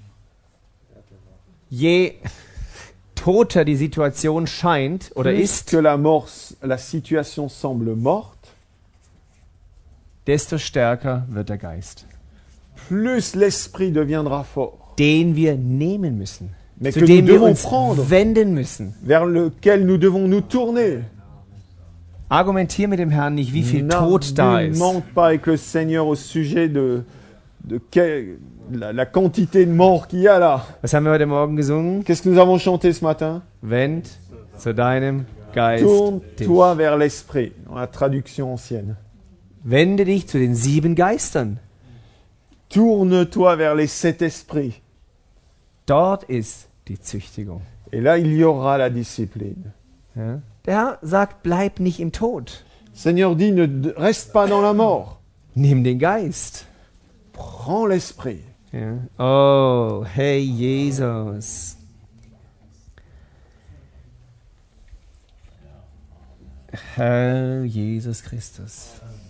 Je toter die Situation scheint oder Plus ist, que la situation semble morte, desto stärker wird der Geist, plus l'esprit deviendra fort, den wir nehmen müssen, mais zu que nous dem wir devons uns prendre, wenden müssen. vers lequel nous devons nous tourner. Argumentier mit dem Herrn nicht, wie viel Tod da ist. N'argumente pas avec le Seigneur au sujet de la quantité de morts qu'il y a là. Was haben wir heute Morgen gesungen? Qu'est-ce que nous avons chanté ce matin? Wend zu deinem Geist dich. Tourne-toi vers l'esprit, dans la traduction ancienne. Wende dich zu den 7 Geistern. Tourne-toi vers les 7 esprits. Dort ist die Züchtigung. Et là, il y aura la discipline. Ja? Der Herr sagt, bleib nicht im Tod. Seigneur dit, ne reste pas dans la mort. Nimm den Geist. Prends l'esprit. Ja. Oh, hey Jesus. Herr Jesus Christus.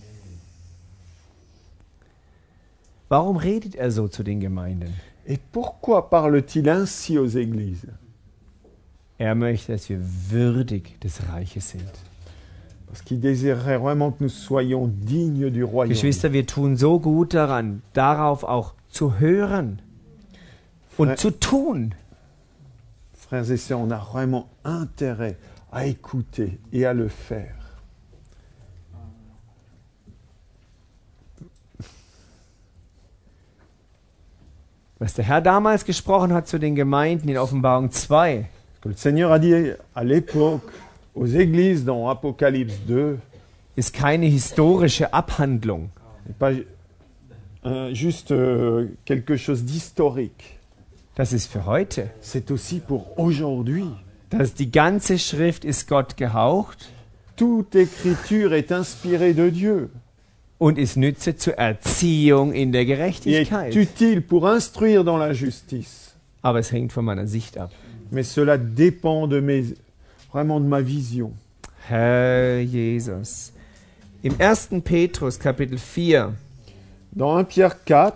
Warum redet er so zu den Gemeinden? Et pourquoi parle-t-il ainsi aux églises? Er möchte, dass wir würdig des Reiches sind. Parce qu'il désirerait vraiment que nous soyons dignes du royaume. Geschwister, wir tun so gut daran, darauf auch zu hören und zu tun. Frères et sœurs, on a vraiment intérêt à écouter et à le faire. Was der Herr damals gesprochen hat zu den Gemeinden in Offenbarung 2, Ce que le Seigneur a dit à l'époque aux églises dans Apocalypse 2 ist keine historische Abhandlung. n'est pas juste quelque chose d'historique. Das ist für heute. C'est aussi pour aujourd'hui. Die ganze Schrift ist Gott gehaucht Toute écriture est inspirée de Dieu und ist Nütze zur Erziehung in der et est Gerechtigkeit. utile pour instruire dans la justice. Aber es hängt von meiner Sicht ab. Mais cela dépend vraiment de ma vision. Herr Jesus. Im 1. Petrus Kapitel 4 Dans 1 Pierre 4,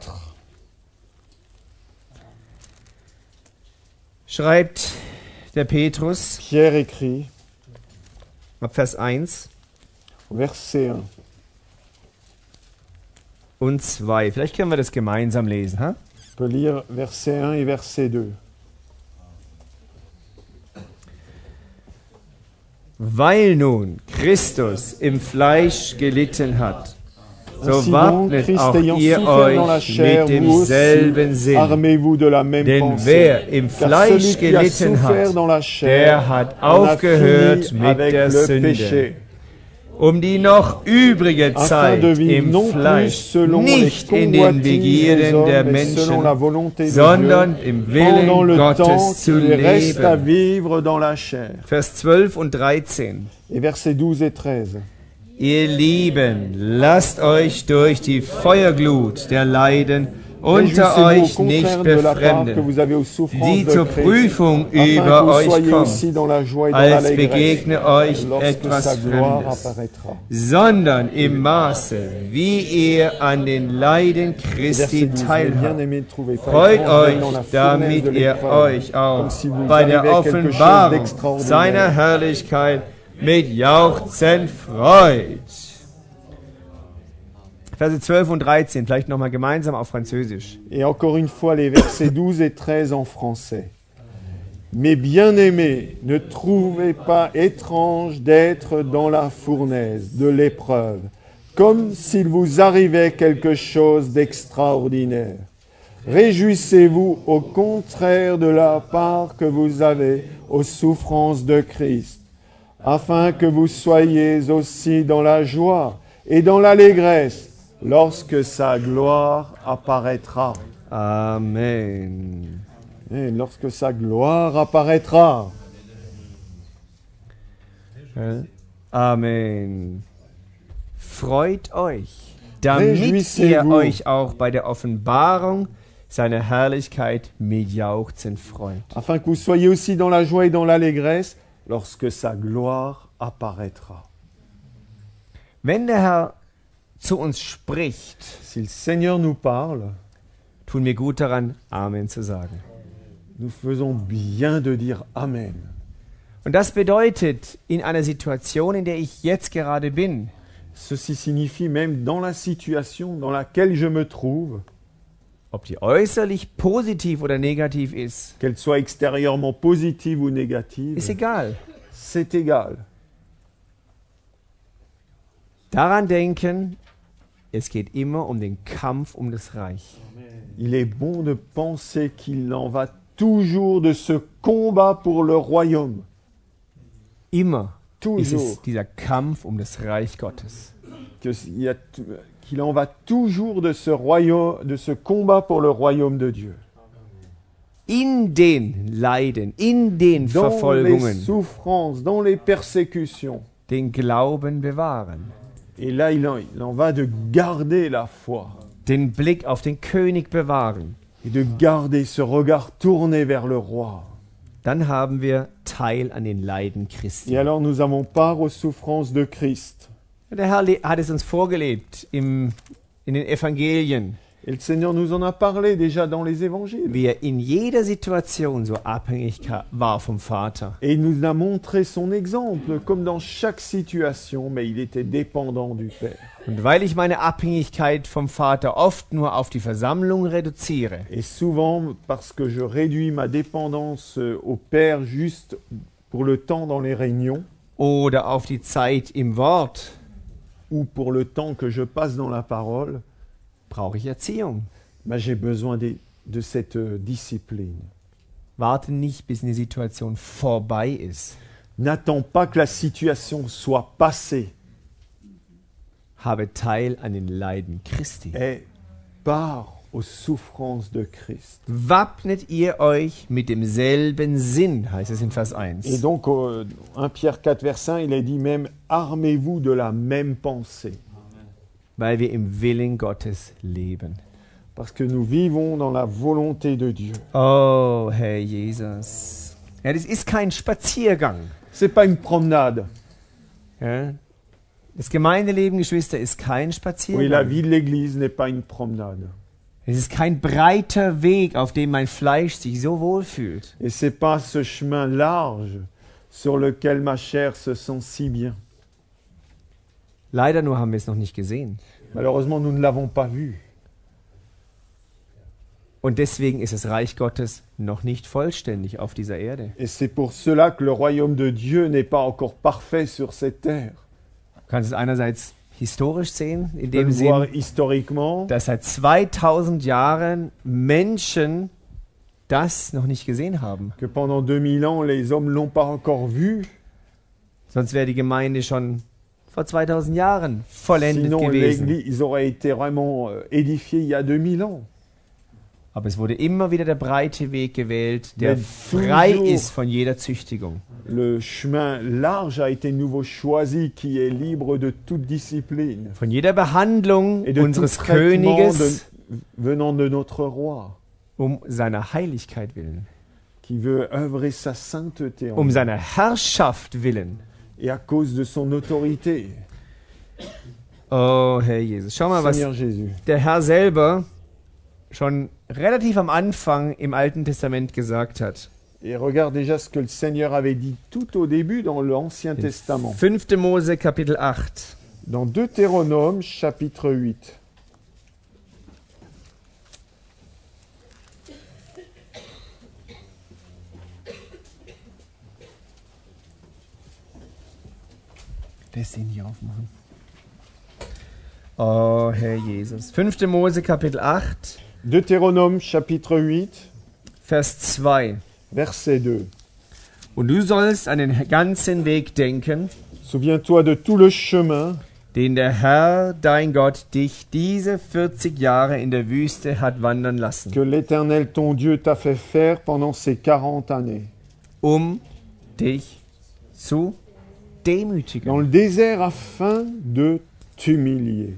schreibt der Petrus Pierre écrit, ab Vers 1 verset 1. und 2. Vielleicht können wir das gemeinsam lesen. Ha? Je peux lire verset 1 et verset 2. Weil nun Christus im Fleisch gelitten hat, so Ainsi donc, wappnet Christ auch ayant ihr souffert dans la euch chair, mit vous aussi, demselben Sinn. armez-vous de la même Denn pensée. wer im Car Fleisch celui qui a gelitten souffert dans hat, la chair, der hat en a aufgehört fini mit avec der le Sünde, péché, um die noch übrige afin Zeit de vivre im non plus Fleisch selon les nicht in den convoitises des Begierden der hommes, mais selon la Menschen, volonté de sondern Dieu, im pendant Willen le temps Gottes zu qu'il reste à leben. vivre dans la chair. Vers 12 und 13. Et versets 12 et 13. Ihr Lieben, lasst euch durch die Feuerglut der Leiden unter Réjouissez-vous au euch nicht contraire de la part que befremden, vous avez aux souffrances die de zur Christ, Prüfung afin que über vous euch soyez kommt, aussi dans la joie et dans als l'allégresse, begegne euch lorsque etwas sa gloire Fremdes, apparaîtra. sondern im Maße, wie ihr an den Leiden Verset Christi 12, teilhabt. bien-aimés, ne trouvez pas Freut étrange dans la euch, fournaise damit de ihr l'épreuve, euch auch comme si vous bei der arrivait quelque chose Offenbarung d'extraordinaire. seiner Herrlichkeit mit Jauchzen freut. Verse 12 und 13, vielleicht nochmal gemeinsam auf Französisch. Et encore une fois, les versets 12 et 13 en français. Mais bien-aimés, ne trouvez pas étrange d'être dans la fournaise de l'épreuve, comme s'il vous arrivait quelque chose d'extraordinaire. Réjouissez-vous au contraire de la part que vous avez aux souffrances de Christ, afin que vous soyez aussi dans la joie et dans l'allégresse lorsque sa gloire apparaîtra. Amen. Et lorsque sa gloire apparaîtra. Amen. Freut euch, damit ihr Réjouissez-vous. euch auch bei der Offenbarung seiner Herrlichkeit mit Jauchzen freut. Afin que vous soyez aussi dans la joie et dans l'allégresse lorsque sa gloire apparaîtra. Wenn der Herr zu uns spricht, Si le Seigneur nous parle, tun wir gut daran, Amen zu sagen. nous faisons bien de dire Amen. Und das bedeutet, in einer Situation, in der ich jetzt gerade bin, Ceci signifie même dans la situation dans laquelle je me trouve, ob die äußerlich positiv oder negativ ist, qu'elle soit extérieurement positive ou négative, ist egal. c'est égal. Daran denken, es geht immer um den Kampf um das Reich. Il est bon de penser qu'il en va toujours de ce combat pour le royaume. Immer ist Toujours. es dieser Kampf um das Reich Gottes. Qu'il en va toujours de ce combat pour le royaume de Dieu. in den Leiden, in den dans les Verfolgungen souffrances, dans les persécutions. den Glauben bewahren, Et là, il en va de garder la foi den Blick auf den König bewahren. et de garder ce regard tourné vers le roi. Dann haben wir Teil an den Leiden Christi. Et alors, nous avons part aux souffrances de Christ. Der Herr hat es uns vorgelebt in den Evangelien, Et le Seigneur nous en a parlé déjà dans les évangiles. wie er in jeder Situation so abhängig war vom Vater. Et il nous a montré son exemple, comme dans chaque situation, mais il était dépendant du Père. Und weil ich meine Abhängigkeit vom Vater oft nur auf die Versammlung reduziere, Et souvent, parce que je réduis ma dépendance au Père juste pour le temps dans les réunions, oder auf die Zeit im Wort, ou pour le temps que je passe dans la parole, brauche ich Erziehung. j'ai besoin de cette discipline. Warte nicht, bis eine Situation vorbei ist. N'attends pas que la situation soit passée. Habe Teil an den Leiden Christi. Et pars aux souffrances de Christ. Wappnet ihr euch mit demselben Sinn, heißt es in Vers 1. Et donc, 1 Pierre 4, vers 1, il est dit même, armez-vous de la même pensée. Weil wir im Willen Gottes leben. Parce que nous vivons dans la volonté de Dieu. Oh, Herr Jesus. Ja, das ist kein Spaziergang. C'est pas une promenade. Ja? Das Gemeindeleben, Geschwister, ist kein Oui, la Spaziergang. vie de l'Église n'est pas une promenade. Es ist kein breiter Weg, auf dem mein Fleisch sich so wohlfühlt. Et c'est pas ce chemin large sur lequel ma chair se sent si bien. Leider nur haben wir es noch nicht gesehen. Malheureusement, nous ne l'avons pas vu. Und deswegen ist das Reich Gottes noch nicht vollständig auf dieser Erde. Et c'est pour cela que le royaume de Dieu n'est pas encore parfait sur cette terre. Du kannst es einerseits historisch sehen, in On peut dem le voir Sinn, historiquement, dass seit 2000 Jahren Menschen das noch nicht gesehen haben. que pendant 2000 ans, les hommes ne l'ont pas encore vu. Sonst wäre die Gemeinde schon vor 2000 Jahren vollendet Sinon, gewesen. l'Église aurait été vraiment édifiée il y a 2000 ans. Aber es wurde immer wieder der breite Weg gewählt, der Mais frei toujours- ist von jeder Züchtigung. Le chemin large a été nouveau choisi, qui est libre de toute discipline Von jeder Behandlung et de tout unseres traitement Königes venant de notre roi, seiner Heiligkeit willen, qui veut œuvrer sa sainteté en nous, seiner Herrschaft willen. et à cause de son autorité. Oh, Herr Jesus. Schau mal, was Seigneur Jésus. der Herr selber schon relativ am Anfang im Alten Testament gesagt hat. Et regarde déjà ce que le Seigneur avait dit tout au début dans l'Ancien Testament. 5. Mose Kapitel 8. Dans Deutéronome chapitre 8. Lass ihn hier aufmachen. Oh, Herr Jesus. 5. Mose Kapitel 8, Deutéronome chapitre 8, Vers 2. verset 2. Und du sollst an den ganzen Weg denken, Souviens-toi de tout le chemin den der Herr, dein Gott, dich diese 40 Jahre in der Wüste hat wandern lassen, que l'Éternel ton Dieu t'a fait faire pendant ces 40 années. dich zu Dans demütigen. le désert afin de t'humilier.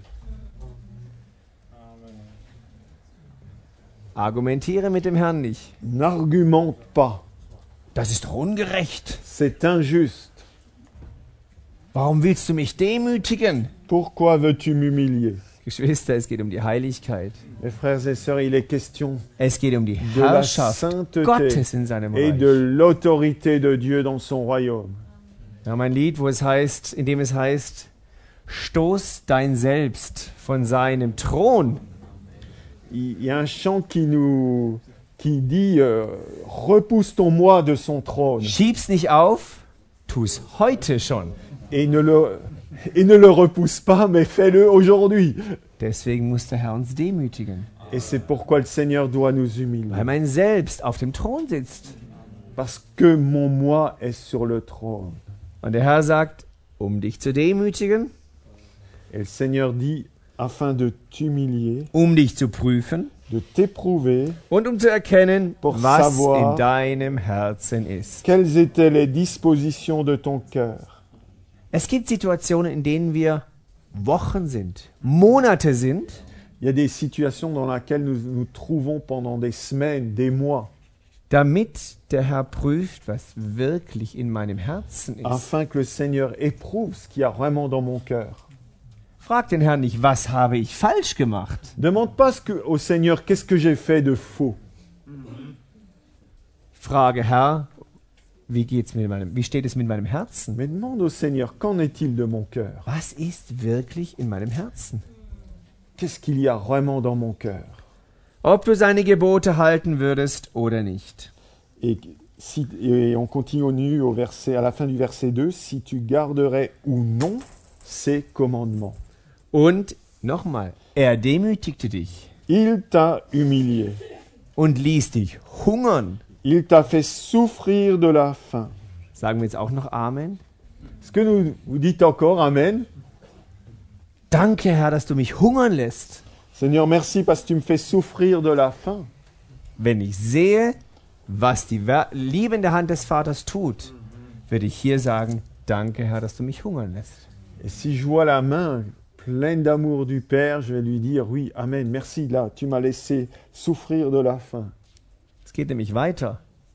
Argumentiere mit dem Herrn nicht. N'argumente pas. Das ist doch ungerecht. C'est injuste. Warum willst du mich demütigen? Pourquoi veux-tu m'humilier? Geschwister, es geht um die Heiligkeit. Mes frères et sœurs, il est question Es geht um die de la Herrschaft sainteté Gottes in seinem et de Reich. l'autorité de Dieu dans son royaume. Wir haben ein Lied, in dem es heißt, stoß dein Selbst von seinem Thron. Il y a un chant qui dit repousse ton moi de son trône Schieb's nicht auf, tu's heute schon. et ne le repousse pas, mais fais-le aujourd'hui. Deswegen muss der Herr uns demütigen, Et c'est pourquoi le Seigneur doit nous humilier. weil mein Selbst auf dem Thron sitzt. Parce que mon moi est sur le trône. Und der Herr sagt, dich zu demütigen, Et le Seigneur dit, afin de t'humilier, dich zu prüfen, de t'éprouver und um zu erkennen, Pour was savoir- in deinem Herzen ist. quelles étaient les dispositions de ton cœur. Es gibt Situationen, in denen wir Wochen sind, Monate sind, Il y a des situations dans lesquelles nous nous trouvons pendant des semaines, des mois, damit der Herr prüft, was wirklich in meinem Herzen ist. afin que le Seigneur éprouve ce qu'il y a vraiment dans mon cœur. Frag den Herrn nicht, was habe ich falsch gemacht? Demande pas au Seigneur qu'est-ce que j'ai fait de faux. Frage, Herr, wie steht es mit meinem Herzen? Mais demande au Seigneur qu'en est-il de mon cœur? Was ist wirklich in meinem Herzen? Qu'est-ce qu'il y a vraiment dans mon cœur? Ob du seine Gebote halten würdest oder nicht. Et on continue à la fin du verset 2, si tu garderais ou non ses commandements. Und nochmal, er demütigte dich Il t'a humilié. und ließ dich hungern. Il t'a fait souffrir de la faim. Sagen wir jetzt auch noch Amen? Est-ce que vous dites encore Amen? Danke, Herr, dass du mich hungern lässt. Seigneur, merci parce que tu me fais souffrir de la faim. Wenn ich sehe, was die liebende Hand des Vaters tut, würde ich hier sagen, danke, Herr, dass du mich hungern lässt. Et si je vois la main pleine d'amour du Père, je vais lui dire oui, Amen, merci, là, tu m'as laissé souffrir de la faim. Es geht nämlich weiter.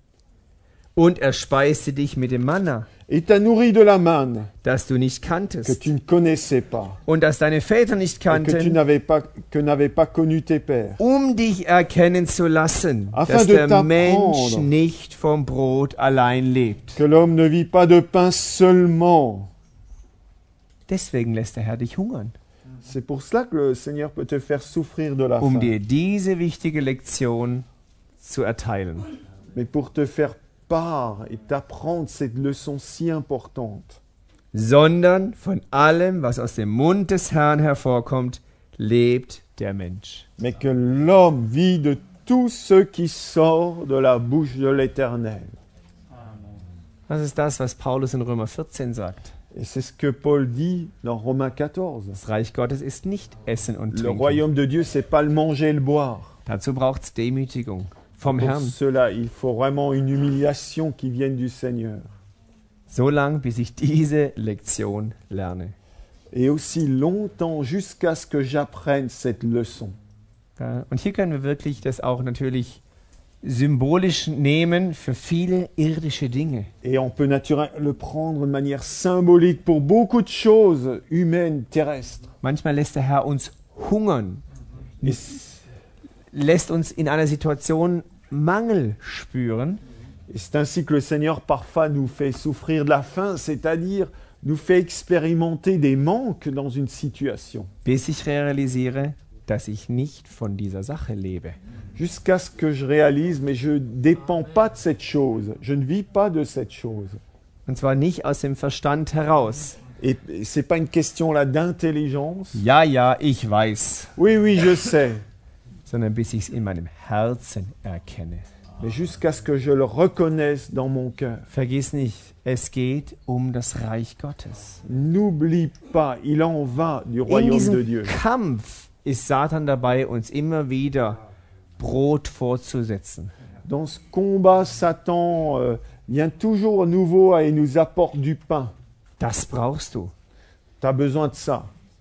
Und er speiste dich mit dem Manna, Et t'a nourri de la manne das du nicht que kanntest tu ne connaissais pas, und das deine Väter nicht et que tu kannten, n'avais pas connu tes pères, um dich erkennen zu lassen, Afin dass de der t'apprendre. Mensch nicht vom Brot allein lebt. que l'homme ne vit pas de pain seulement. Deswegen lässt der Herr dich hungern, C'est pour cela que le Seigneur peut te faire souffrir de la faim, dir diese wichtige Lektion zu erteilen. mais pour te faire part et t'apprendre cette leçon si importante. Sondern von allem, was aus dem Mund des Herrn hervorkommt, lebt der Mensch. Mais que l'homme vit de tout ce qui sort de la bouche de l'Éternel. Das ist das, was Paulus in Römer 14 sagt. Et c'est ce que Paul dit dans Romains 14. Das Reich Gottes ist nicht Essen und Le Trinken. royaume de Dieu, c'est pas le manger et le boire. Dazu braucht es Demütigung vom Pour Herrn. cela, il faut vraiment une humiliation qui vienne du Seigneur. So lang, bis ich diese Lektion lerne. Et aussi longtemps jusqu'à ce que j'apprenne cette leçon. Ja, und hier können wir wirklich das auch natürlich symbolisch nehmen für viele irdische Dinge. Et on peut naturellement le prendre de manière symbolique pour beaucoup de choses humaines, terrestres. Manchmal lässt der Herr uns hungern, Et lässt uns in einer Situation Mangel spüren, c'est ainsi que le Seigneur parfois nous fait souffrir de la faim, c'est-à-dire nous fait expérimenter des manques dans une situation, bis ich realisiere, dass ich nicht von dieser Sache lebe. jusqu'à ce que je réalise, mais je ne dépends pas de cette chose, je ne vis pas de cette chose. Und zwar nicht aus dem Verstand heraus. Et c'est pas une question là d'intelligence. Ja, ja, ich weiß. Oui, oui, je sais. Sondern bis ich es in meinem Herzen erkenne. Mais jusqu'à ce que je le reconnaisse dans mon cœur. Vergiss nicht, es geht um das Reich Gottes. N'oublie pas, il en va du In royaume de Dieu. diesem Kampf ist Satan dabei, uns immer wieder Brot vorzusetzen. Dans ce combat, Satan vient toujours à nouveau et nous apporte du pain. Das brauchst du. Tu as besoin de ça.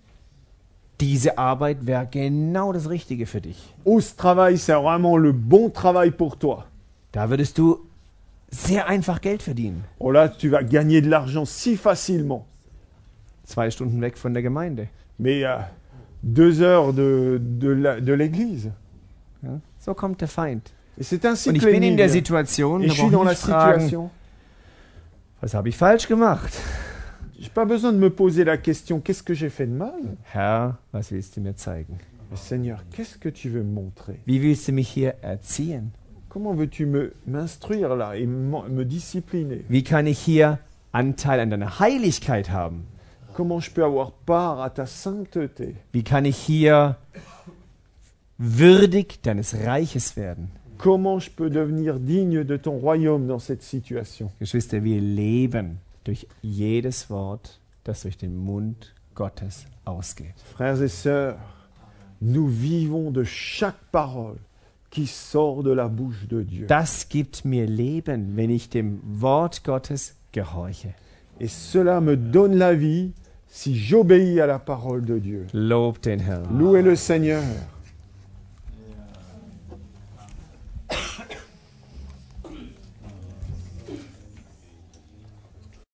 Diese Arbeit wäre genau das Richtige für dich. Oh, ce travail, c'est vraiment le bon travail pour toi. Da würdest du sehr einfach Geld verdienen. Oh là, tu vas gagner de l'argent si facilement. 2 Stunden weg von der Gemeinde. Mais 2 heures de l'église. Ja? So kommt der Feind. Et c'est ainsi Und que ich bin in l'ennemi der vient. Situation, Et da je suis dans brauche la ich nicht fragen, situation. was habe ich falsch gemacht? J'ai pas besoin de me poser la question, qu'est-ce que j'ai fait de mal? Herr, was willst du mir zeigen? Mais Seigneur, qu'est-ce que tu veux me montrer? Wie willst du mich hier erziehen? Comment veux-tu m'instruire là et me discipliner? Wie kann ich hier Anteil an deiner Heiligkeit haben? Comment je peux avoir part à ta sainteté? Wie kann ich hier würdig deines Reiches werden? Comment je peux devenir digne de ton royaume dans cette situation? Geschwister, wir leben durch jedes Wort, das durch den Mund Gottes ausgeht. Frères et sœurs, nous vivons de chaque parole qui sort de la bouche de Dieu. Das gibt mir Leben, wenn ich dem Wort Gottes gehorche. Et cela me donne la vie si j'obéis à la parole de Dieu. Lob den Herrn. Louez le Seigneur.